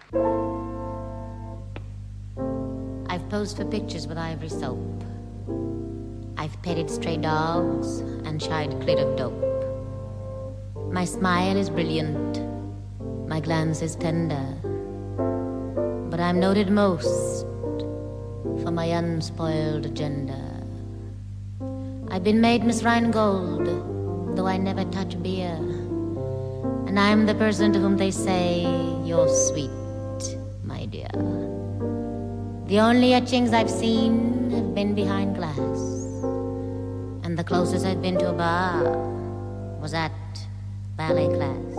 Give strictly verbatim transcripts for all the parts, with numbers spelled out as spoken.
I've posed for pictures with ivory soap. I've petted stray dogs and shied clit of dope. My smile is brilliant, my glance is tender, but I'm noted most for my unspoiled gender. I've been made Miss Rheingold, though I never touch beer, and I'm the person to whom they say, you're sweet, my dear. The only etchings I've seen have been behind glass, and the closest I've been to a bar was at ballet class.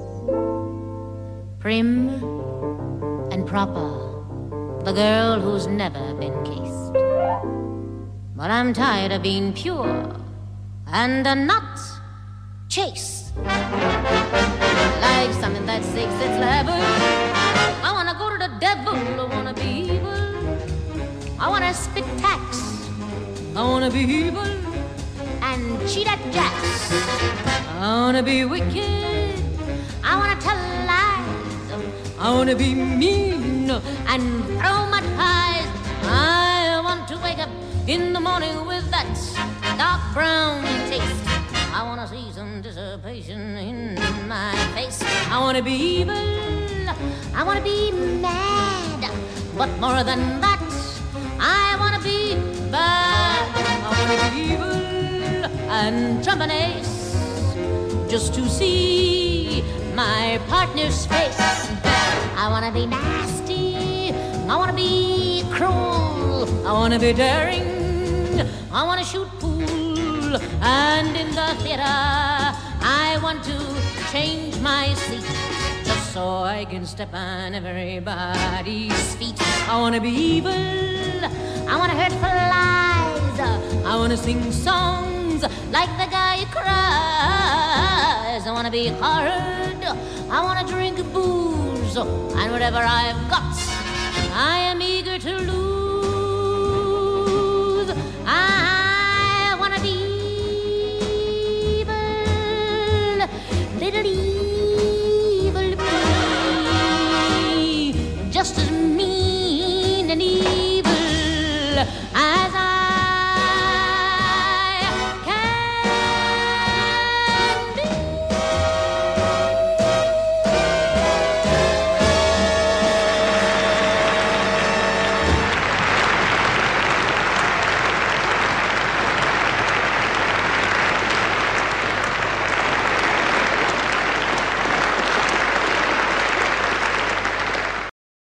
Prim and proper, the girl who's never been kissed. But I'm tired of being pure and uh, not chaste. Like something that seeks its level. I wanna go to the devil, I wanna be evil. I wanna spit tax, I wanna be evil and cheat at jacks. I wanna be wicked, I wanna tell lies. I wanna be mean and throw my ties. I want to wake up in the morning with that dark brown taste. I wanna see some dissipation in my face. I wanna be evil, I wanna be mad, but more than that, I wanna be bad. I wanna be evil and trump an ace, just to see my partner's face. I wanna be nasty, I wanna be cruel, I wanna be daring, I wanna shoot pool, and in the theater I want to change my seat, just so I can step on everybody's feet. I wanna be evil, I wanna hurt flies, I wanna sing songs like the guy who cries. I wanna be hard, I wanna drink booze, and whatever I've got, I am eager to lose.